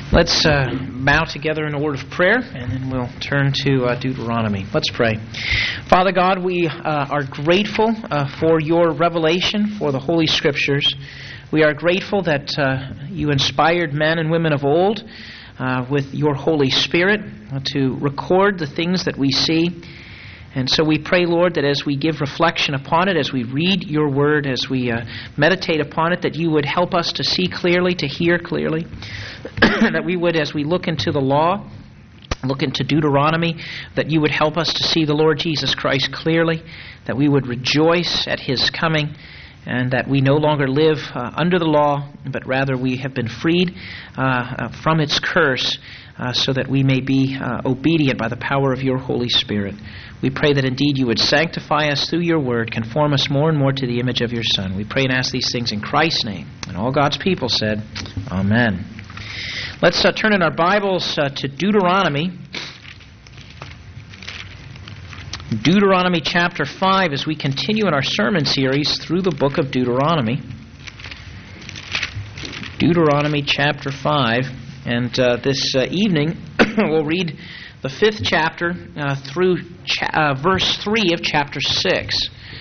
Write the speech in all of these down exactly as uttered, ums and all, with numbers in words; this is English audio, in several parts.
Let's uh, bow together in a word of prayer, and then we'll turn to uh, Deuteronomy. Let's pray. Father God, we uh, are grateful uh, for your revelation, for the Holy Scriptures. We are grateful that uh, you inspired men and women of old uh, with your Holy Spirit uh, to record the things that we see. And so we pray, Lord, that as we give reflection upon it, as we read your word, as we uh, meditate upon it, that you would help us to see clearly, to hear clearly, that we would, as we look into the law, look into Deuteronomy, that you would help us to see the Lord Jesus Christ clearly, that we would rejoice at his coming, and that we no longer live uh, under the law, but rather we have been freed uh, uh, from its curse, uh, so that we may be uh, obedient by the power of your Holy Spirit. We pray that indeed you would sanctify us through your word, conform us more and more to the image of your Son. We pray and ask these things in Christ's name. And all God's people said, Amen. Let's uh, turn in our Bibles uh, to Deuteronomy. Deuteronomy chapter five, as we continue in our sermon series through the book of Deuteronomy. Deuteronomy chapter five. And uh, this uh, evening we'll read the fifth chapter uh, through cha- uh, verse three of chapter six.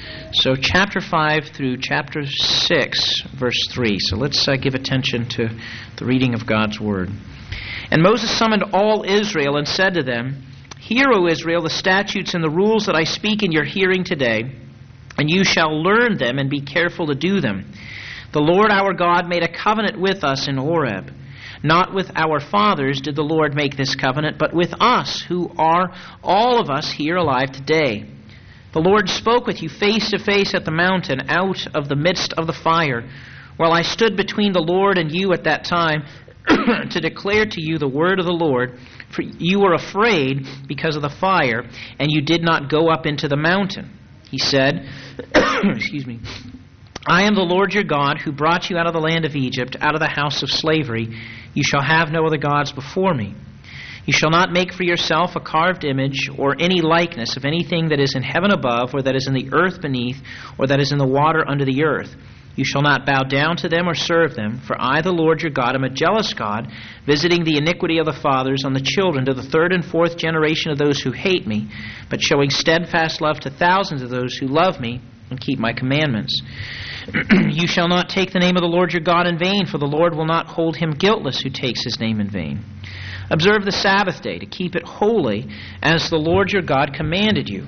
So chapter five through chapter six, verse three. So let's uh, give attention to the reading of God's Word. And Moses summoned all Israel and said to them, Hear, O Israel, the statutes and the rules that I speak in your hearing today, and you shall learn them and be careful to do them. The Lord our God made a covenant with us in Horeb. Not with our fathers did the Lord make this covenant, but with us, who are all of us here alive today. The Lord spoke with you face to face at the mountain, out of the midst of the fire, while I stood between the Lord and you at that time, to declare to you the word of the Lord. For you were afraid because of the fire, and you did not go up into the mountain. He said, excuse me, I am the Lord your God, who brought you out of the land of Egypt, out of the house of slavery. You shall have no other gods before me. You shall not make for yourself a carved image or any likeness of anything that is in heaven above, or that is in the earth beneath, or that is in the water under the earth. You shall not bow down to them or serve them, for I, the Lord your God, am a jealous God, visiting the iniquity of the fathers on the children to the third and fourth generation of those who hate me, but showing steadfast love to thousands of those who love me and keep my commandments. You shall not take the name of the Lord your God in vain, for the Lord will not hold him guiltless who takes his name in vain. Observe the Sabbath day to keep it holy, as the Lord your God commanded you.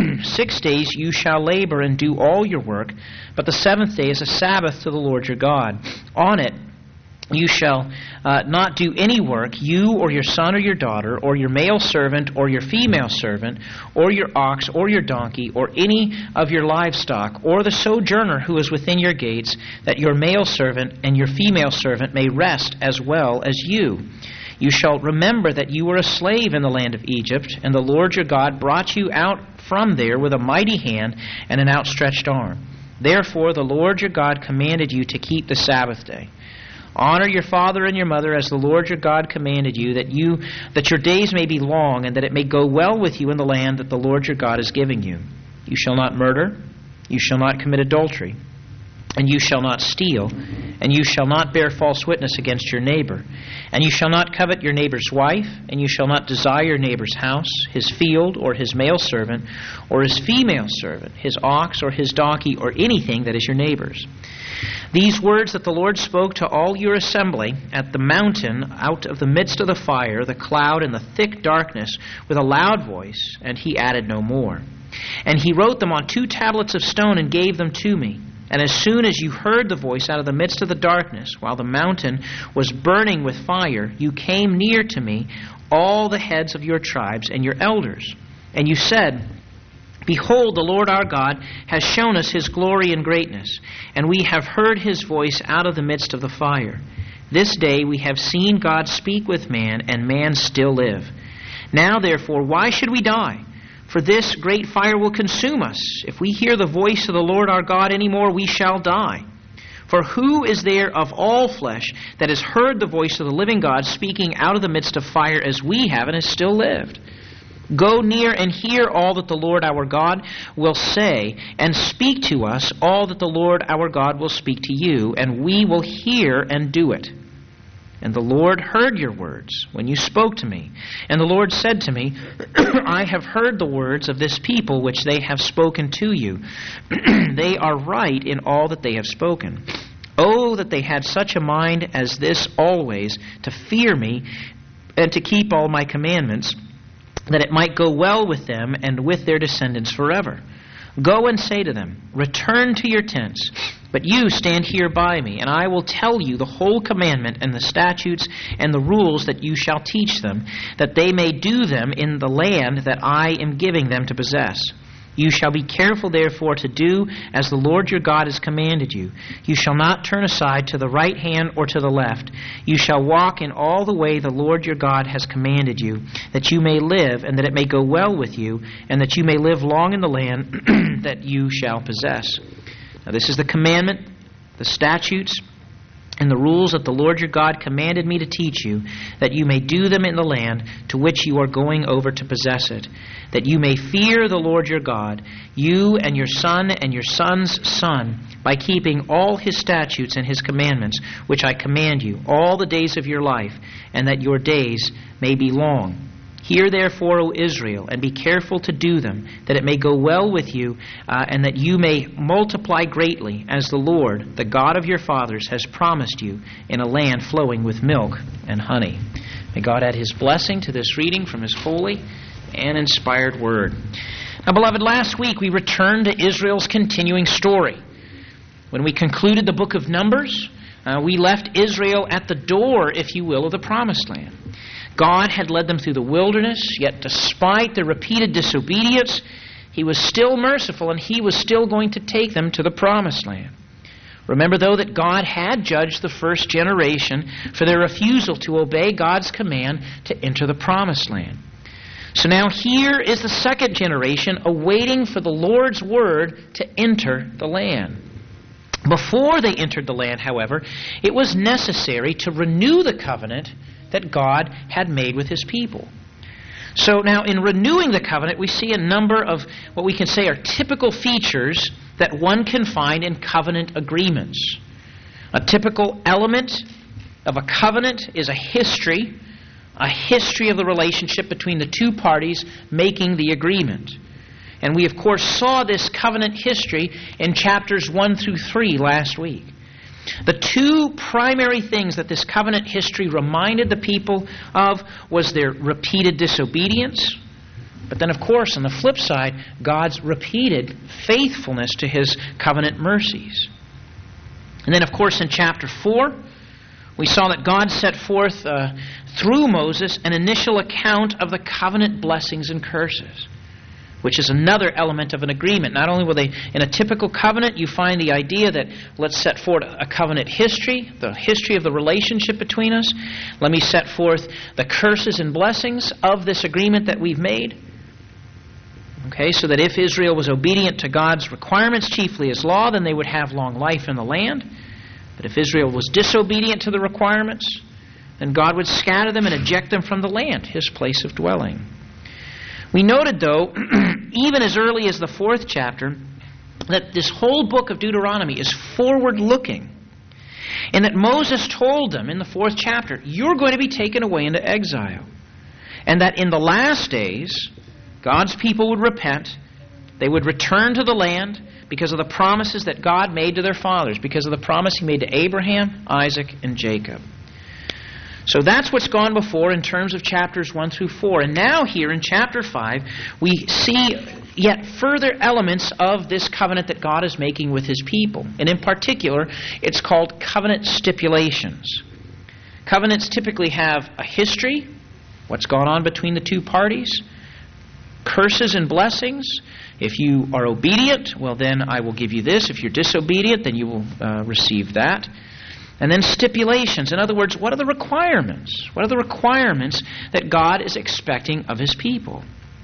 Six days you shall labor and do all your work, but the seventh day is a Sabbath to the Lord your God. On it you shall uh, not do any work, you or your son or your daughter, or your male servant or your female servant, or your ox or your donkey, or any of your livestock, or the sojourner who is within your gates, that your male servant and your female servant may rest as well as you. You shall remember that you were a slave in the land of Egypt, and the Lord your God brought you out from there with a mighty hand and an outstretched arm. Therefore the Lord your God commanded you to keep the Sabbath day. Honor your father and your mother as the Lord your God commanded you, that you that your days may be long, and that it may go well with you in the land that the Lord your God is giving you. You shall not murder, you shall not commit adultery, and you shall not steal, and you shall not bear false witness against your neighbor, and you shall not covet your neighbor's wife, and you shall not desire your neighbor's house, his field, or his male servant, or his female servant, his ox, or his donkey, or anything that is your neighbor's. These words that the Lord spoke to all your assembly at the mountain out of the midst of the fire, the cloud, and the thick darkness with a loud voice, and he added no more. And he wrote them on two tablets of stone and gave them to me. And as soon as you heard the voice out of the midst of the darkness, while the mountain was burning with fire, you came near to me, all the heads of your tribes and your elders. And you said, Behold, the Lord our God has shown us his glory and greatness, and we have heard his voice out of the midst of the fire. This day we have seen God speak with man, and man still live. Now therefore, why should we die? For this great fire will consume us. If we hear the voice of the Lord our God any more, we shall die. For who is there of all flesh that has heard the voice of the living God speaking out of the midst of fire as we have and has still lived? Go near and hear all that the Lord our God will say, and speak to us all that the Lord our God will speak to you, and we will hear and do it. And the Lord heard your words when you spoke to me. And the Lord said to me, I have heard the words of this people which they have spoken to you. They are right in all that they have spoken. Oh, that they had such a mind as this always, to fear me and to keep all my commandments, that it might go well with them and with their descendants forever. Go and say to them, return to your tents, but you stand here by me, and I will tell you the whole commandment and the statutes and the rules that you shall teach them, that they may do them in the land that I am giving them to possess. You shall be careful, therefore, to do as the Lord your God has commanded you. You shall not turn aside to the right hand or to the left. You shall walk in all the way the Lord your God has commanded you, that you may live, and that it may go well with you, and that you may live long in the land that you shall possess. Now this is the commandment, the statutes, and the rules that the Lord your God commanded me to teach you, that you may do them in the land to which you are going over to possess it, that you may fear the Lord your God, you and your son and your son's son, by keeping all his statutes and his commandments, which I command you, all the days of your life, and that your days may be long. Hear therefore, O Israel, and be careful to do them, that it may go well with you, uh, and that you may multiply greatly, as the Lord, the God of your fathers, has promised you, in a land flowing with milk and honey. May God add His blessing to this reading from His holy and inspired Word. Now, beloved, last week we returned to Israel's continuing story. When we concluded the book of Numbers, uh, we left Israel at the door, if you will, of the Promised Land. God had led them through the wilderness, yet despite their repeated disobedience, He was still merciful, and He was still going to take them to the Promised Land. Remember, though, that God had judged the first generation for their refusal to obey God's command to enter the Promised Land. So now here is the second generation awaiting for the Lord's word to enter the land. Before they entered the land, however, it was necessary to renew the covenant that God had made with His people. So now in renewing the covenant, we see a number of what we can say are typical features that one can find in covenant agreements. A typical element of a covenant is a history, a history of the relationship between the two parties making the agreement. And we, of course, saw this covenant history in chapters one through three last week. The two primary things that this covenant history reminded the people of was their repeated disobedience, but then, of course, on the flip side, God's repeated faithfulness to His covenant mercies. And then, of course, in chapter four, we saw that God set forth, uh, through Moses, an initial account of the covenant blessings and curses, which is another element of an agreement. Not only will they, in a typical covenant, you find the idea that let's set forth a covenant history, the history of the relationship between us. Let me set forth the curses and blessings of this agreement that we've made. Okay, so that if Israel was obedient to God's requirements, chiefly His law, then they would have long life in the land. But if Israel was disobedient to the requirements, then God would scatter them and eject them from the land, His place of dwelling. We noted, though, even as early as the fourth chapter, that this whole book of Deuteronomy is forward-looking, and that Moses told them in the fourth chapter, you're going to be taken away into exile, and that in the last days, God's people would repent, they would return to the land because of the promises that God made to their fathers, because of the promise He made to Abraham, Isaac, and Jacob. So that's what's gone before in terms of chapters one through four. And now here in chapter five, we see yet further elements of this covenant that God is making with His people. And in particular, it's called covenant stipulations. Covenants typically have a history, what's gone on between the two parties, curses and blessings. If you are obedient, well then I will give you this. If you're disobedient, then you will uh, receive that. And then stipulations. In other words, what are the requirements? What are the requirements that God is expecting of His people?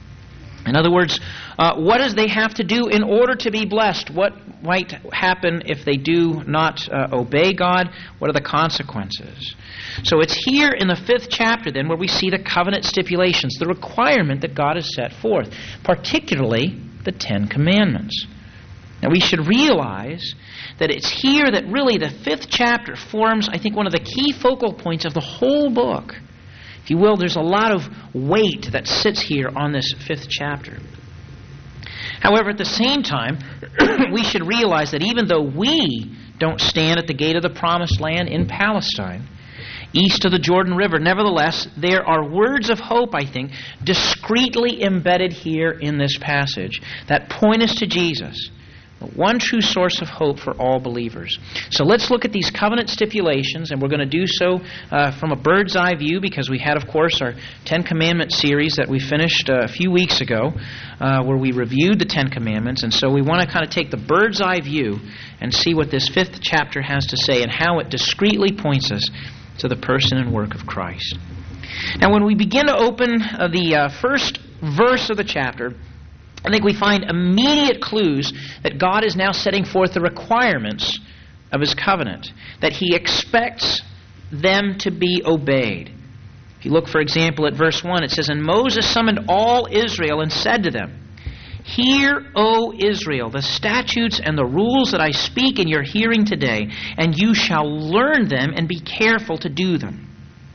In other words, uh, what does they have to do in order to be blessed? What might happen if they do not uh, obey God? What are the consequences? So it's here in the fifth chapter then where we see the covenant stipulations, the requirement that God has set forth, particularly the Ten Commandments. Now we should realize that it's here that really the fifth chapter forms, I think, one of the key focal points of the whole book. If you will, there's a lot of weight that sits here on this fifth chapter. However, at the same time, we should realize that even though we don't stand at the gate of the promised land in Palestine, east of the Jordan River, nevertheless, there are words of hope, I think, discreetly embedded here in this passage that point us to Jesus, the one true source of hope for all believers. So let's look at these covenant stipulations, and we're going to do so uh, from a bird's eye view, because we had, of course, our Ten Commandments series that we finished uh, a few weeks ago, uh, where we reviewed the Ten Commandments, and so we want to kind of take the bird's eye view and see what this fifth chapter has to say and how it discreetly points us to the person and work of Christ. Now, when we begin to open uh, the uh, first verse of the chapter, I think we find immediate clues that God is now setting forth the requirements of His covenant, that He expects them to be obeyed. If you look, for example, at verse one, it says, "And Moses summoned all Israel and said to them, 'Hear, O Israel, the statutes and the rules that I speak in your hearing today, and you shall learn them and be careful to do them.'"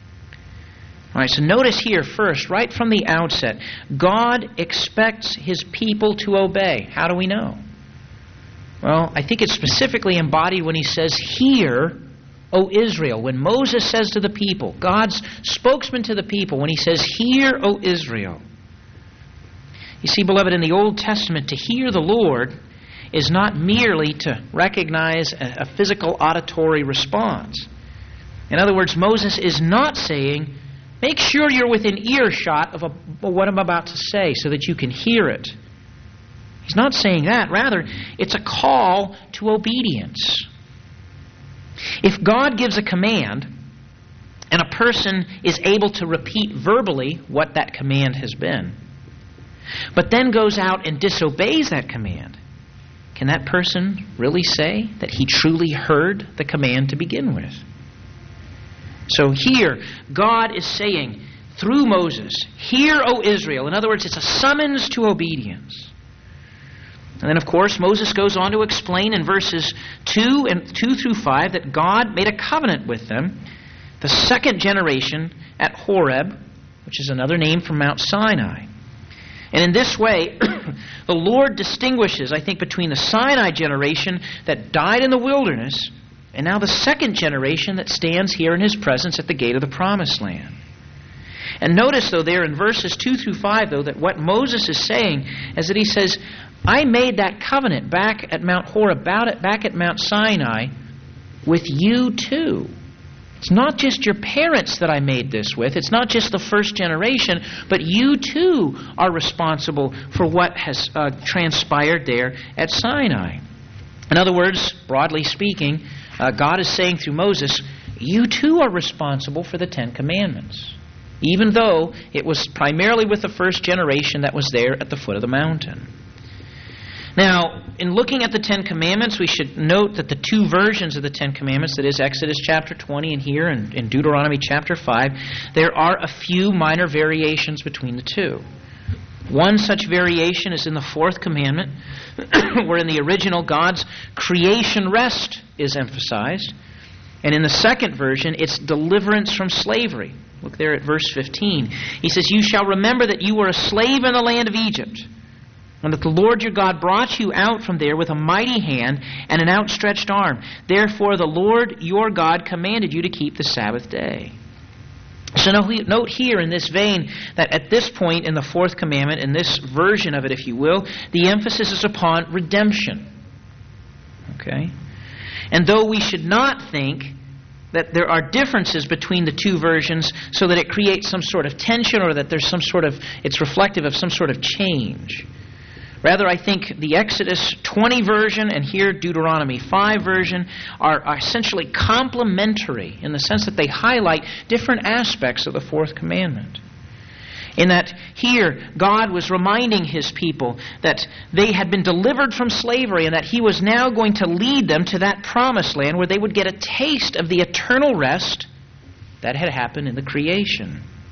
All right, so notice here first, right from the outset, God expects His people to obey. How do we know? Well, I think it's specifically embodied when He says, "Hear, O Israel." When Moses says to the people, God's spokesman to the people, when He says, "Hear, O Israel." You see, beloved, in the Old Testament, to hear the Lord is not merely to recognize a, a physical auditory response. In other words, Moses is not saying, make sure you're within earshot of a, what I'm about to say so that you can hear it. He's not saying that. Rather, it's a call to obedience. If God gives a command and a person is able to repeat verbally what that command has been, but then goes out and disobeys that command, can that person really say that he truly heard the command to begin with? So here, God is saying through Moses, "Hear, O Israel." In other words, it's a summons to obedience. And then, of course, Moses goes on to explain in verses two and two through five that God made a covenant with them, the second generation at Horeb, which is another name for Mount Sinai. And in this way, the Lord distinguishes, I think, between the Sinai generation that died in the wilderness and now the second generation that stands here in His presence at the gate of the Promised Land. And notice, though, there in verses two through five, though, that what Moses is saying is that he says, I made that covenant back at Mount Horeb, back at Mount Sinai, with you too. It's not just your parents that I made this with. It's not just the first generation, but you too are responsible for what has uh, transpired there at Sinai. In other words, broadly speaking, uh, God is saying through Moses, you too are responsible for the Ten Commandments, even though it was primarily with the first generation that was there at the foot of the mountain. Now, in looking at the Ten Commandments, we should note that the two versions of the Ten Commandments, that is Exodus chapter twenty and here in, in Deuteronomy chapter five, there are a few minor variations between the two. One such variation is in the fourth commandment, where in the original God's creation rest is emphasized. And in the second version, it's deliverance from slavery. Look there at verse fifteen. He says, "You shall remember that you were a slave in the land of Egypt, and that the Lord your God brought you out from there with a mighty hand and an outstretched arm. Therefore the Lord your God commanded you to keep the Sabbath day." So note here in this vein that at this point in the fourth commandment, in this version of it, if you will, the emphasis is upon redemption. Okay? And though we should not think that there are differences between the two versions so that it creates some sort of tension or that there's some sort of, it's reflective of some sort of change. Rather, I think the Exodus twenty version and here Deuteronomy five version are, are essentially complementary in the sense that they highlight different aspects of the fourth commandment. In that here, God was reminding His people that they had been delivered from slavery and that He was now going to lead them to that promised land where they would get a taste of the eternal rest that had happened in the creation.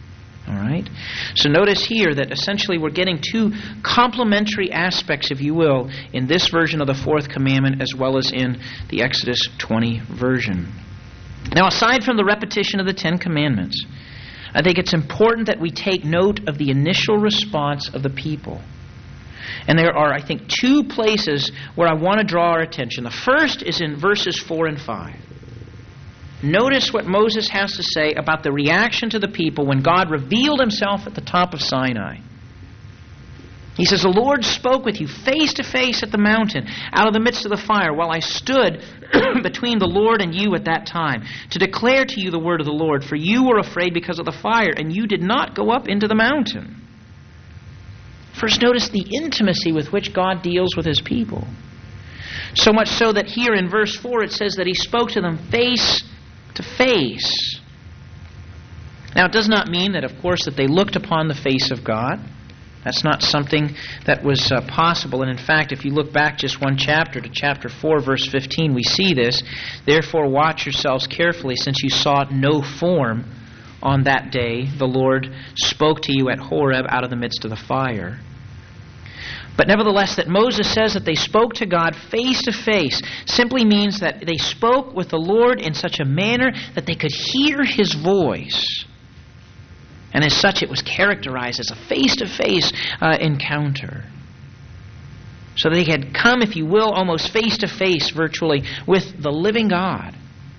All right? So notice here that essentially we're getting two complementary aspects, if you will, in this version of the fourth commandment as well as in the Exodus twenty version. Now, aside from the repetition of the Ten Commandments, I think it's important that we take note of the initial response of the people. And there are, I think, two places where I want to draw our attention. The first is in verses four and five. Notice what Moses has to say about the reaction to the people when God revealed himself at the top of Sinai. He says, "The Lord spoke with you face to face at the mountain, out of the midst of the fire, while I stood between the Lord and you at that time, to declare to you the word of the Lord. For you were afraid because of the fire, and you did not go up into the mountain." First, notice the intimacy with which God deals with his people. So much so that here in verse four it says that he spoke to them face to face. Now, it does not mean that, of course, that they looked upon the face of God. That's not something that was uh, possible. And in fact, if you look back just one chapter to chapter four, verse fifteen, we see this. "Therefore watch yourselves carefully, since you saw no form on that day the Lord spoke to you at Horeb out of the midst of the fire." But nevertheless, that Moses says that they spoke to God face to face simply means that they spoke with the Lord in such a manner that they could hear his voice. And as such, it was characterized as a face-to-face uh, encounter. So they had come, if you will, almost face-to-face virtually with the living God.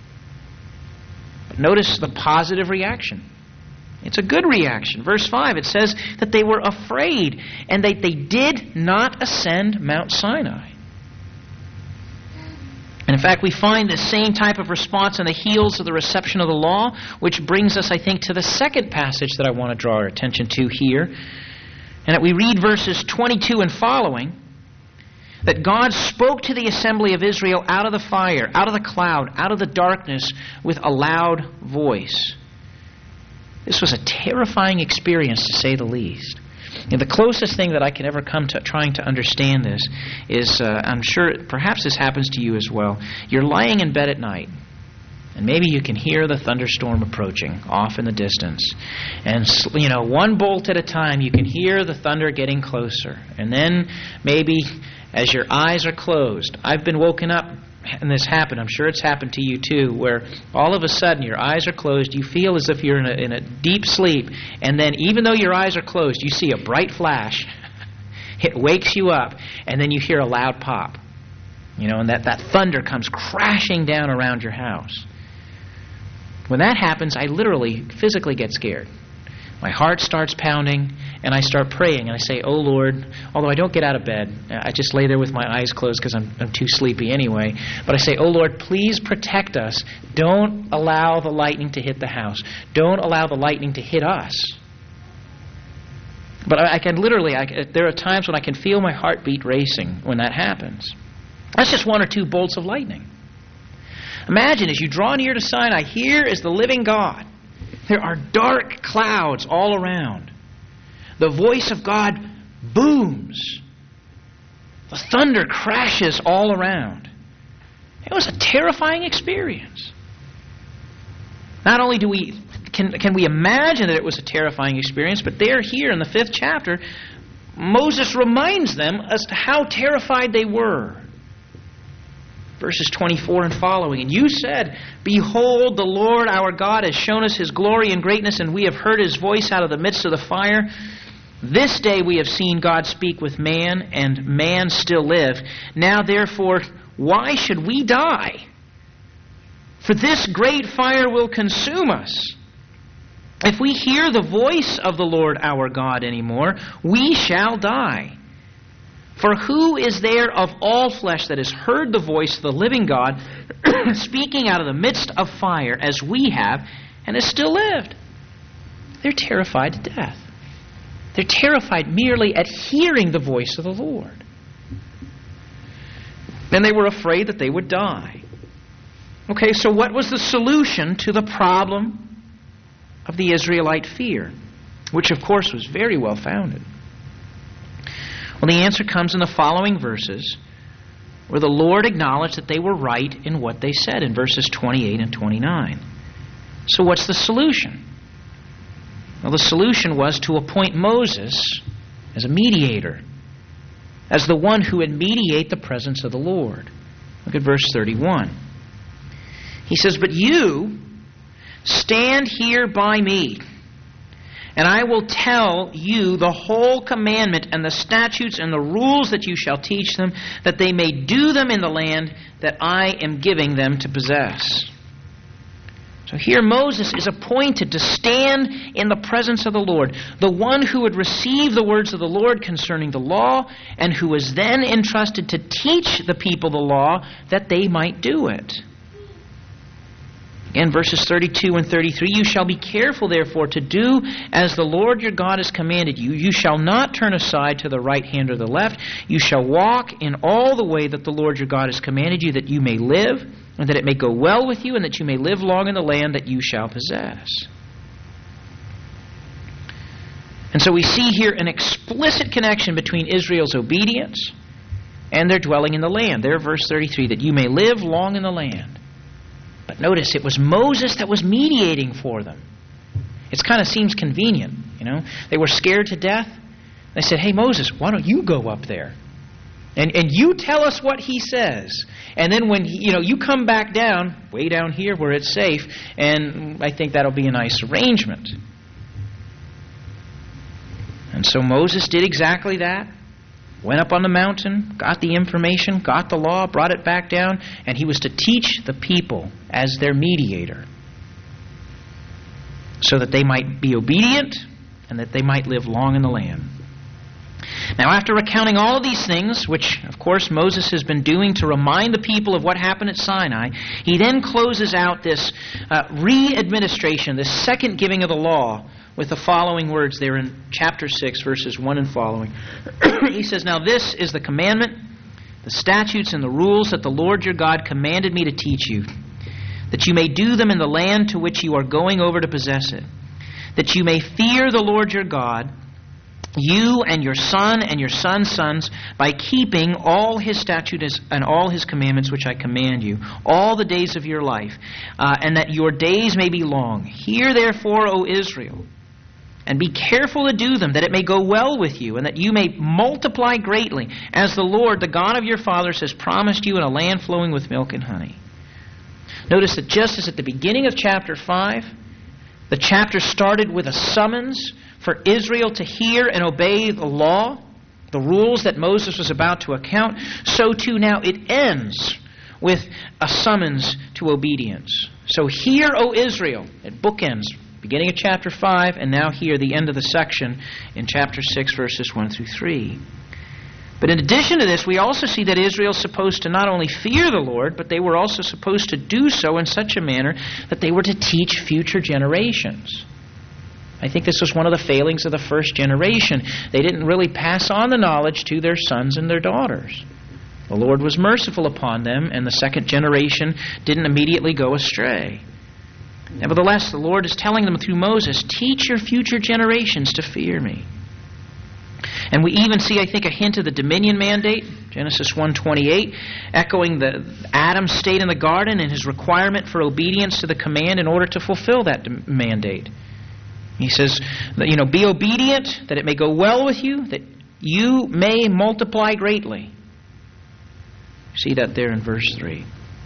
But notice the positive reaction. It's a good reaction. Verse five, it says that they were afraid and they, they did not ascend Mount Sinai. And in fact, we find the same type of response on the heels of the reception of the law, which brings us, I think, to the second passage that I want to draw our attention to here. And that we read verses twenty-two and following, that God spoke to the assembly of Israel out of the fire, out of the cloud, out of the darkness with a loud voice. This was a terrifying experience, to say the least. And the closest thing that I can ever come to trying to understand this is, uh, I'm sure perhaps this happens to you as well. You're lying in bed at night, and maybe you can hear the thunderstorm approaching off in the distance. And, you know, one bolt at a time, you can hear the thunder getting closer. And then maybe as your eyes are closed, I've been woken up, and this happened, I'm sure it's happened to you too, where all of a sudden your eyes are closed, you feel as if you're in a, in a deep sleep, and then even though your eyes are closed, you see a bright flash. It wakes you up, and then you hear a loud pop. You know, and that, that thunder comes crashing down around your house. When that happens, I literally, physically get scared. My heart starts pounding, and I start praying, and I say, "Oh Lord," although I don't get out of bed. I just lay there with my eyes closed because I'm, I'm too sleepy anyway. But I say, "Oh Lord, please protect us. Don't allow the lightning to hit the house. Don't allow the lightning to hit us." But I, I can literally, I, there are times when I can feel my heartbeat racing when that happens. That's just one or two bolts of lightning. Imagine as you draw near to Sinai, here is the living God. There are dark clouds all around. The voice of God booms. The thunder crashes all around. It was a terrifying experience. Not only do we can, can we imagine that it was a terrifying experience, but there here in the fifth chapter, Moses reminds them as to how terrified they were. Verses twenty-four and following. "And you said, Behold, the Lord our God has shown us his glory and greatness, and we have heard his voice out of the midst of the fire. This day we have seen God speak with man, and man still live. Now therefore, why should we die? For this great fire will consume us. If we hear the voice of the Lord our God anymore, we shall die. For who is there of all flesh that has heard the voice of the living God speaking out of the midst of fire as we have and has still lived?" They're terrified to death. They're terrified merely at hearing the voice of the Lord. And they were afraid that they would die. Okay, so what was the solution to the problem of the Israelite fear? Which, of course, was very well founded. Well, the answer comes in the following verses, where the Lord acknowledged that they were right in what they said in verses twenty-eight and twenty-nine. So what's the solution? Well, the solution was to appoint Moses as a mediator, as the one who would mediate the presence of the Lord. Look at verse thirty-one. He says, "But you stand here by me, and I will tell you the whole commandment and the statutes and the rules that you shall teach them, that they may do them in the land that I am giving them to possess." So here Moses is appointed to stand in the presence of the Lord, the one who would receive the words of the Lord concerning the law, and who was then entrusted to teach the people the law that they might do it. Again, verses thirty-two and thirty-three, "You shall be careful, therefore, to do as the Lord your God has commanded you. You shall not turn aside to the right hand or the left. You shall walk in all the way that the Lord your God has commanded you, that you may live, and that it may go well with you, and that you may live long in the land that you shall possess." And so we see here an explicit connection between Israel's obedience and their dwelling in the land. There, verse thirty-three, that you may live long in the land. But notice, it was Moses that was mediating for them. It kind of seems convenient, you know. They were scared to death. They said, "Hey, Moses, why don't you go up there? And and you tell us what he says. And then when, he, you know, you come back down, way down here where it's safe, and I think that'll be a nice arrangement." And so Moses did exactly that. Went up on the mountain, got the information, got the law, brought it back down, and he was to teach the people as their mediator, so that they might be obedient and that they might live long in the land. Now, after recounting all of these things, which, of course, Moses has been doing to remind the people of what happened at Sinai, he then closes out this uh, re-administration, this second giving of the law, with the following words there in chapter six, verses one and following. He says, "Now this is the commandment, the statutes and the rules that the Lord your God commanded me to teach you, that you may do them in the land to which you are going over to possess it, that you may fear the Lord your God, you and your son and your son's sons, by keeping all his statutes and all his commandments which I command you, all the days of your life, uh, and that your days may be long. Hear therefore, O Israel, and be careful to do them, that it may go well with you, and that you may multiply greatly, as the Lord, the God of your fathers, has promised you in a land flowing with milk and honey." Notice that just as at the beginning of chapter five, the chapter started with a summons for Israel to hear and obey the law, the rules that Moses was about to account, so too now it ends with a summons to obedience. So hear, O Israel, it bookends, beginning of chapter five, and now here, the end of the section in chapter six, verses one through three. But in addition to this, we also see that Israel is supposed to not only fear the Lord, but they were also supposed to do so in such a manner that they were to teach future generations. I think this was one of the failings of the first generation. They didn't really pass on the knowledge to their sons and their daughters. The Lord was merciful upon them, and the second generation didn't immediately go astray. Nevertheless, the Lord is telling them through Moses, "Teach your future generations to fear me." And we even see, I think, a hint of the dominion mandate, Genesis one twenty-eight, echoing the Adam's state in the garden and his requirement for obedience to the command in order to fulfill that mandate. He says, that, you know, be obedient, that it may go well with you, that you may multiply greatly. See that there in verse three.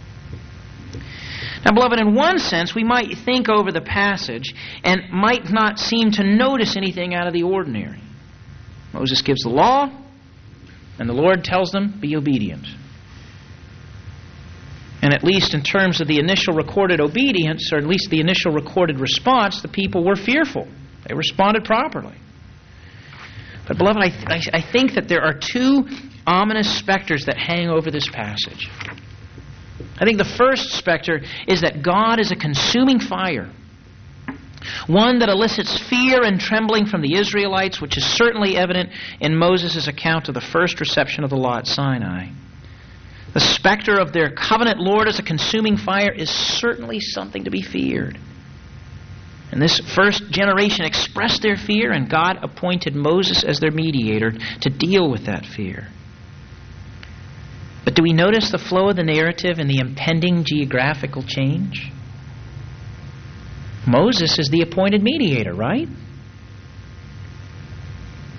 Now, beloved, in one sense, we might think over the passage and might not seem to notice anything out of the ordinary. Moses gives the law, and the Lord tells them, be obedient. And at least in terms of the initial recorded obedience, or at least the initial recorded response, the people were fearful. They responded properly. But, beloved, I, th- I think that there are two ominous specters that hang over this passage. I think the first specter is that God is a consuming fire, one that elicits fear and trembling from the Israelites, which is certainly evident in Moses' account of the first reception of the law at Sinai. The specter of their covenant Lord as a consuming fire is certainly something to be feared. And this first generation expressed their fear, and God appointed Moses as their mediator to deal with that fear. But do we notice the flow of the narrative and the impending geographical change? Moses is the appointed mediator, right?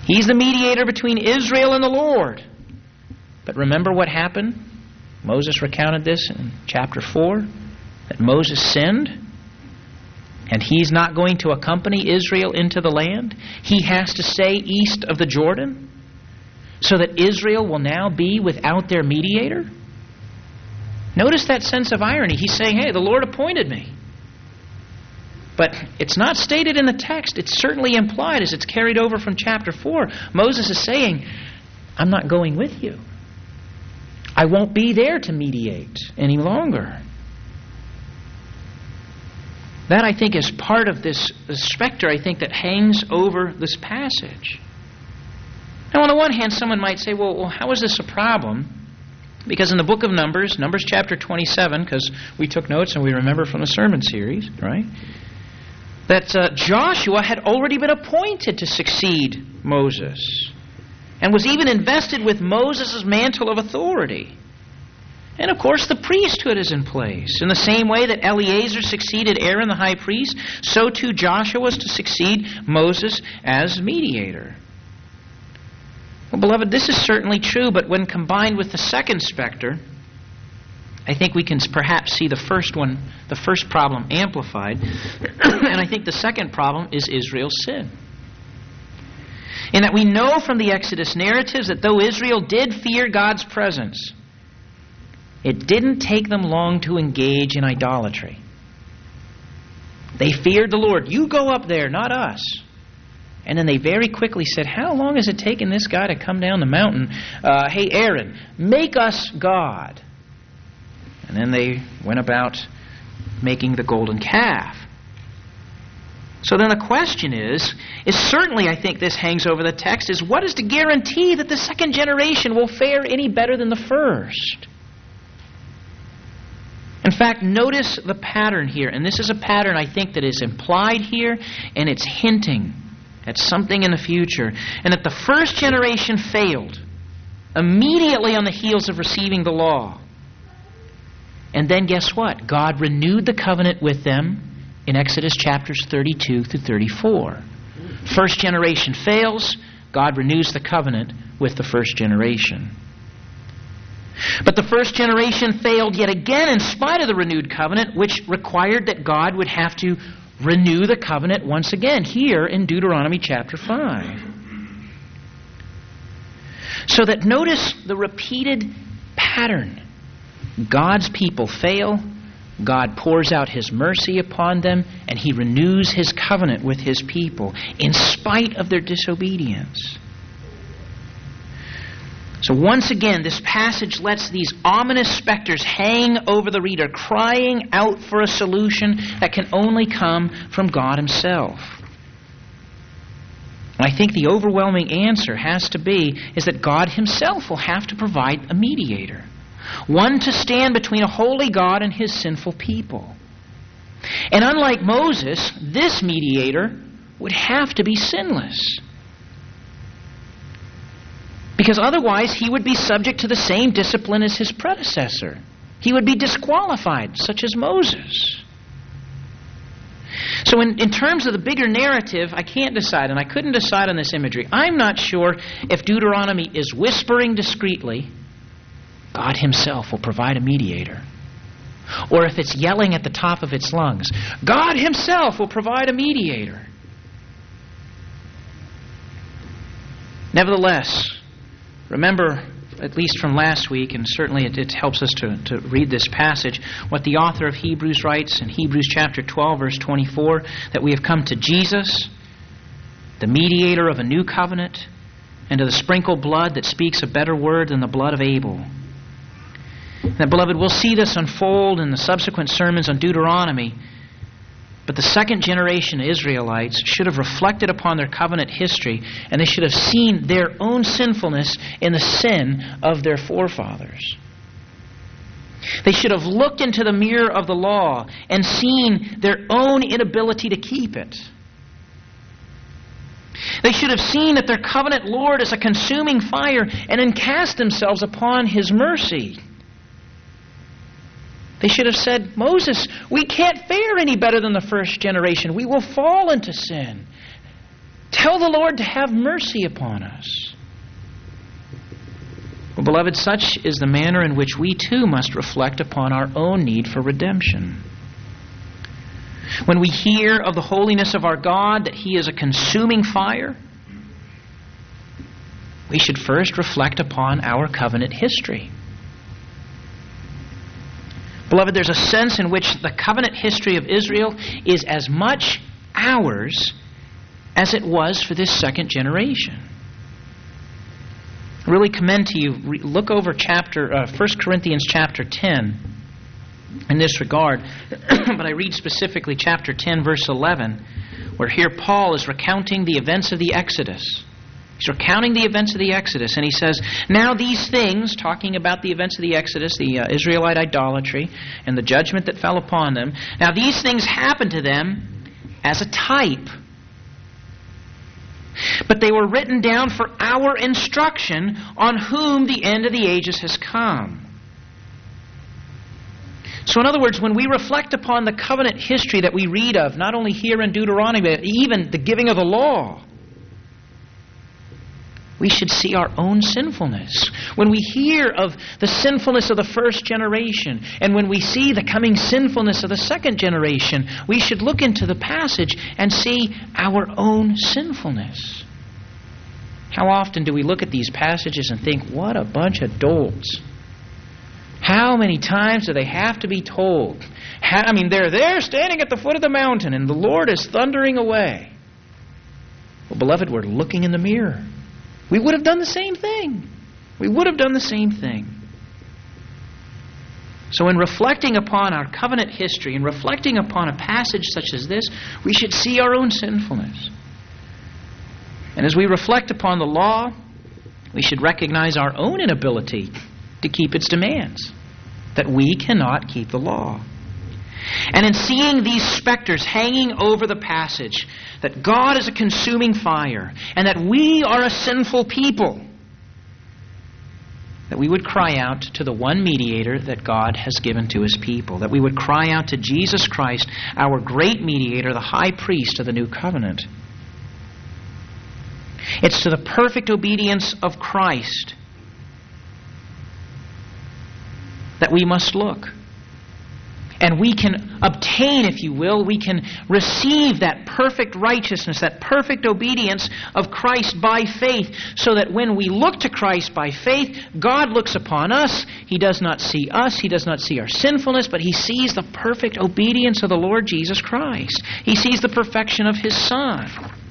He's the mediator between Israel and the Lord. But remember what happened? Moses recounted this in chapter four, that Moses sinned, and he's not going to accompany Israel into the land. He has to stay east of the Jordan, so that Israel will now be without their mediator. Notice that sense of irony. He's saying, hey, the Lord appointed me. But it's not stated in the text. It's certainly implied as it's carried over from chapter four. Moses is saying, I'm not going with you. I won't be there to mediate any longer. That, I think, is part of this, this specter, I think, that hangs over this passage. Now, on the one hand, someone might say, well, well how is this a problem? Because in the book of Numbers, Numbers chapter twenty-seven, because we took notes and we remember from the sermon series, right, that uh, Joshua had already been appointed to succeed Moses and was even invested with Moses' mantle of authority. And of course, the priesthood is in place. In the same way that Eleazar succeeded Aaron the high priest, so too Joshua was to succeed Moses as mediator. Well, beloved, this is certainly true, but when combined with the second specter, I think we can perhaps see the first one, the first problem amplified. And I think the second problem is Israel's sin. In that we know from the Exodus narratives that though Israel did fear God's presence, it didn't take them long to engage in idolatry. They feared the Lord. You go up there, not us. And then they very quickly said, how long has it taken this guy to come down the mountain? Uh, hey, Aaron, make us God. And then they went about making the golden calf. So then the question is, is certainly I think this hangs over the text, is what is to guarantee that the second generation will fare any better than the first? In fact, notice the pattern here. And this is a pattern I think that is implied here, and it's hinting at something in the future. And that the first generation failed immediately on the heels of receiving the law. And then guess what? God renewed the covenant with them in Exodus chapters thirty-two through thirty-four. First generation fails, God renews the covenant with the first generation. But the first generation failed yet again in spite of the renewed covenant, which required that God would have to renew the covenant once again here in Deuteronomy chapter five. So that notice the repeated pattern. God's people fail, God pours out His mercy upon them, and He renews His covenant with His people in spite of their disobedience. So once again, this passage lets these ominous specters hang over the reader, crying out for a solution that can only come from God Himself. And I think the overwhelming answer has to be is that God Himself will have to provide a mediator. One to stand between a holy God and His sinful people. And unlike Moses, this mediator would have to be sinless. Because otherwise he would be subject to the same discipline as his predecessor. He would be disqualified, such as Moses. So in, in terms of the bigger narrative, I can't decide, and I couldn't decide on this imagery. I'm not sure if Deuteronomy is whispering discreetly, God Himself will provide a mediator. Or if it's yelling at the top of its lungs, God Himself will provide a mediator. Nevertheless, remember, at least from last week, and certainly it, it helps us to, to read this passage, what the author of Hebrews writes in Hebrews chapter twelve, verse twenty-four, that we have come to Jesus, the mediator of a new covenant, and to the sprinkled blood that speaks a better word than the blood of Abel. Now, beloved, we'll see this unfold in the subsequent sermons on Deuteronomy. But the second generation Israelites should have reflected upon their covenant history, and they should have seen their own sinfulness in the sin of their forefathers. They should have looked into the mirror of the law and seen their own inability to keep it. They should have seen that their covenant Lord is a consuming fire and then cast themselves upon His mercy. They should have said, Moses, we can't fare any better than the first generation. We will fall into sin. Tell the Lord to have mercy upon us. Well, beloved, such is the manner in which we too must reflect upon our own need for redemption. When we hear of the holiness of our God, that He is a consuming fire, we should first reflect upon our covenant history. Beloved, there's a sense in which the covenant history of Israel is as much ours as it was for this second generation. I really commend to you, re- look over chapter uh, First Corinthians chapter ten in this regard, but I read specifically chapter ten, verse eleven, where here Paul is recounting the events of the Exodus. He's recounting the events of the Exodus, and he says, now these things, talking about the events of the Exodus, the uh, Israelite idolatry, and the judgment that fell upon them, now these things happened to them as a type. But they were written down for our instruction, on whom the end of the ages has come. So in other words, when we reflect upon the covenant history that we read of, not only here in Deuteronomy, but even the giving of the law, we should see our own sinfulness. When we hear of the sinfulness of the first generation, and when we see the coming sinfulness of the second generation, we should look into the passage and see our own sinfulness. How often do we look at these passages and think, what a bunch of dolts? How many times do they have to be told? How, I mean, they're there standing at the foot of the mountain, and the Lord is thundering away. Well, beloved, we're looking in the mirror. We would have done the same thing. We would have done the same thing. So in reflecting upon our covenant history and reflecting upon a passage such as this, we should see our own sinfulness. And as we reflect upon the law, we should recognize our own inability to keep its demands, that we cannot keep the law. And in seeing these specters hanging over the passage, that God is a consuming fire, and that we are a sinful people, that we would cry out to the one mediator that God has given to His people, that we would cry out to Jesus Christ, our great mediator, the high priest of the new covenant. It's to the perfect obedience of Christ that we must look. And we can obtain, if you will, we can receive that perfect righteousness, that perfect obedience of Christ by faith, so that when we look to Christ by faith, God looks upon us. He does not see us. He does not see our sinfulness, but He sees the perfect obedience of the Lord Jesus Christ. He sees the perfection of His Son.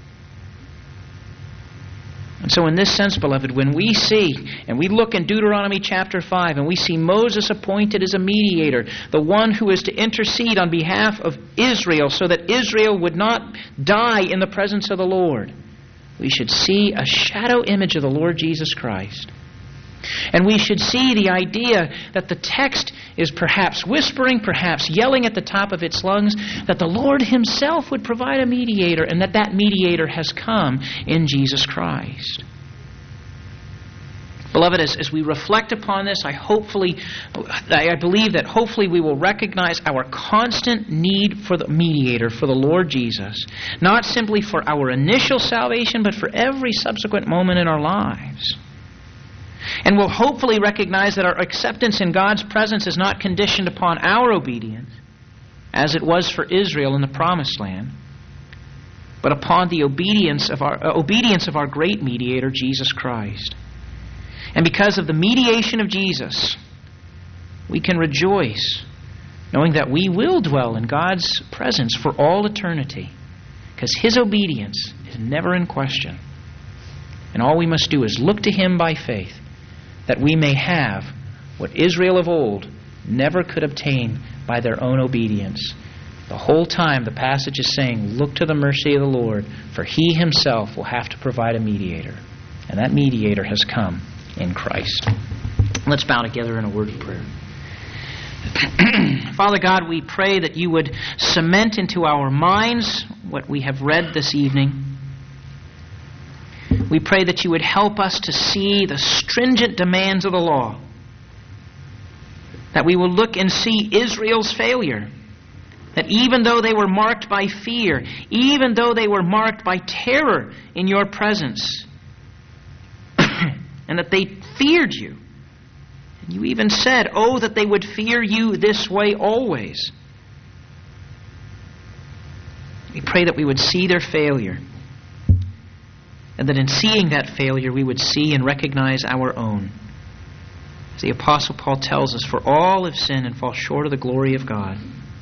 And so in this sense, beloved, when we see, and we look in Deuteronomy chapter five, and we see Moses appointed as a mediator, the one who is to intercede on behalf of Israel so that Israel would not die in the presence of the Lord, we should see a shadow image of the Lord Jesus Christ. And we should see the idea that the text is perhaps whispering, perhaps yelling at the top of its lungs, that the Lord Himself would provide a mediator, and that that mediator has come in Jesus Christ. Beloved, as, as we reflect upon this, I hopefully, I believe that hopefully we will recognize our constant need for the mediator, for the Lord Jesus, not simply for our initial salvation, but for every subsequent moment in our lives. And we'll hopefully recognize that our acceptance in God's presence is not conditioned upon our obedience, as it was for Israel in the Promised Land, but upon the obedience of our uh, obedience of our great mediator, Jesus Christ. And because of the mediation of Jesus, we can rejoice, knowing that we will dwell in God's presence for all eternity, because His obedience is never in question. And all we must do is look to Him by faith, that we may have what Israel of old never could obtain by their own obedience. The whole time the passage is saying, look to the mercy of the Lord, for He Himself will have to provide a mediator. And that mediator has come in Christ. Let's bow together in a word of prayer. Father God, we pray that You would cement into our minds what we have read this evening. We pray that You would help us to see the stringent demands of the law, that we will look and see Israel's failure, That even though they were marked by fear, even though they were marked by terror in your presence, and that they feared you, and you even said, oh, that they would fear you this way always. We pray that we would see their failure, and that in seeing that failure we would see and recognize our own. As the Apostle Paul tells us, for all have sinned and fall short of the glory of God.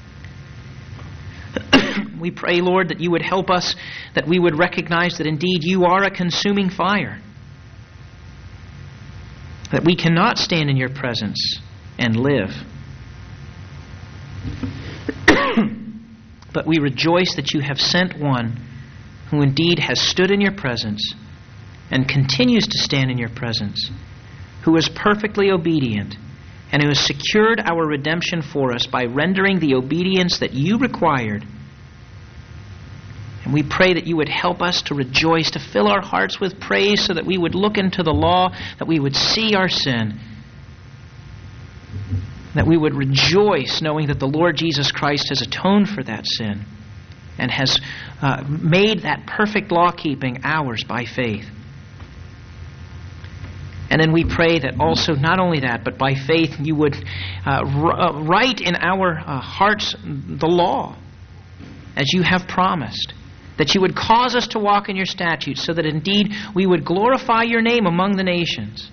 We pray, Lord, that you would help us, that we would recognize that indeed you are a consuming fire, that we cannot stand in your presence and live. But we rejoice that you have sent one who indeed has stood in your presence and continues to stand in your presence, who is perfectly obedient and who has secured our redemption for us by rendering the obedience that you required. And we pray that you would help us to rejoice, to fill our hearts with praise so that we would look into the law, that we would see our sin, that we would rejoice knowing that the Lord Jesus Christ has atoned for that sin and has uh, made that perfect law-keeping ours by faith. And then we pray that also, not only that, but by faith you would uh, r- write in our uh, hearts the law as you have promised. That you would cause us to walk in your statutes so that indeed we would glorify your name among the nations.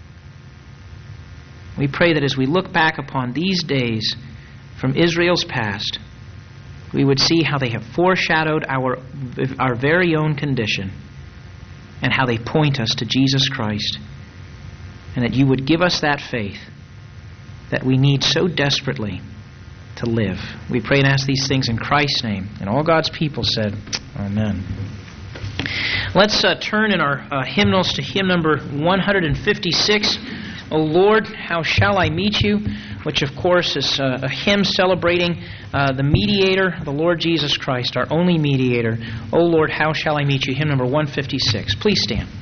We pray that as we look back upon these days from Israel's past, we would see how they have foreshadowed our, our very own condition and how they point us to Jesus Christ. And that you would give us that faith that we need so desperately to live. We pray and ask these things in Christ's name. And all God's people said, Amen. Let's uh, turn in our uh, hymnals to hymn number one fifty-six, O Lord, how shall I meet you? Which, of course, is uh, a hymn celebrating uh, the mediator, the Lord Jesus Christ, our only mediator. O Lord, how shall I meet you? Hymn number one fifty-six. Please stand.